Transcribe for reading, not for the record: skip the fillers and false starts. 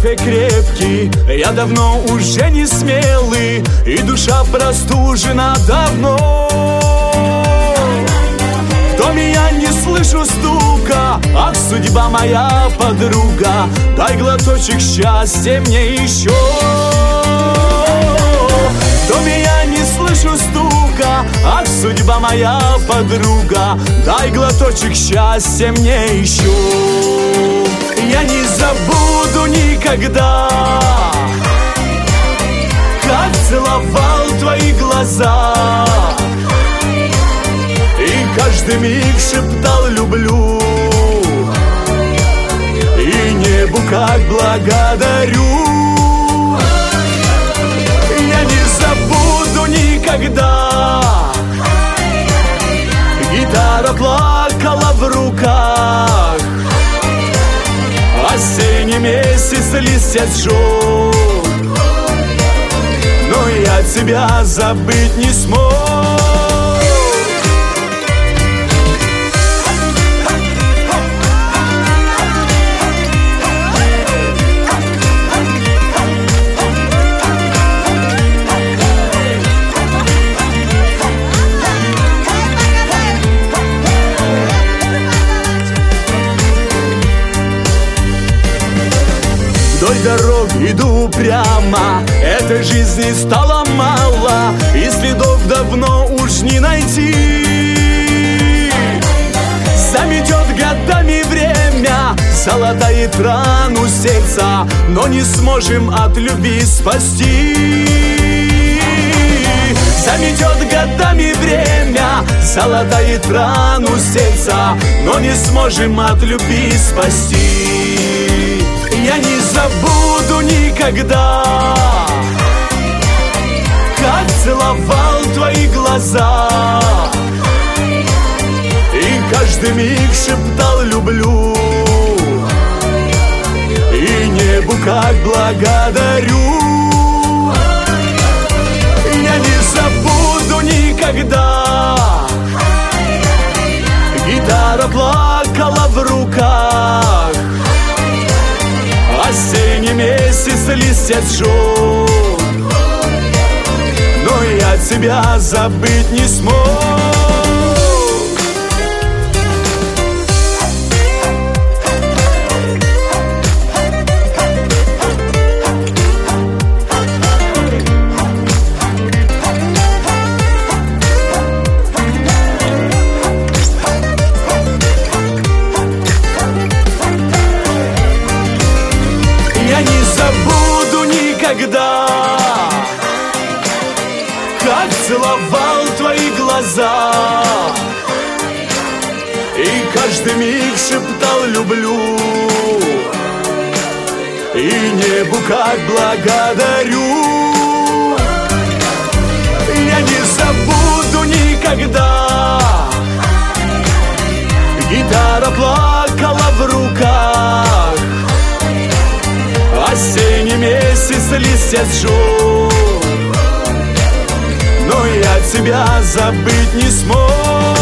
кофе крепкий, я давно уже не смелый, и душа простужена давно. В доме я не слышу стука, ах, судьба моя подруга, дай глоточек счастья мне еще. В доме я не слышу стука, ах, судьба моя подруга, дай глоточек счастья мне еще. Я не забуду никогда, как целовал твои глаза, и каждый миг шептал люблю, и небу как благодарю. Я не забуду никогда, гитара плакала в руках, осенний месяц листья сжег, но я тебя забыть не смог. Вдоль дорог иду прямо, этой жизни стало мало, и следов давно уж не найти. Заметет годами время, залатает рану сердца, но не сможем от любви спасти. Заметет годами время, залатает рану сердца, но не сможем от любви спасти. Я не забуду никогда, как целовал твои глаза, и каждый миг шептал люблю, и небу как благодарю. Я не забуду никогда, гитара плакала в руках, осенний месяц листья сжег, но я тебя забыть не смог. Я не забуду никогда, как целовал твои глаза, и каждый миг шептал люблю, и небу как благодарю. Я не забуду никогда, гитара плакала в руках, осенний месяц листья сжег, но я тебя забыть не смог.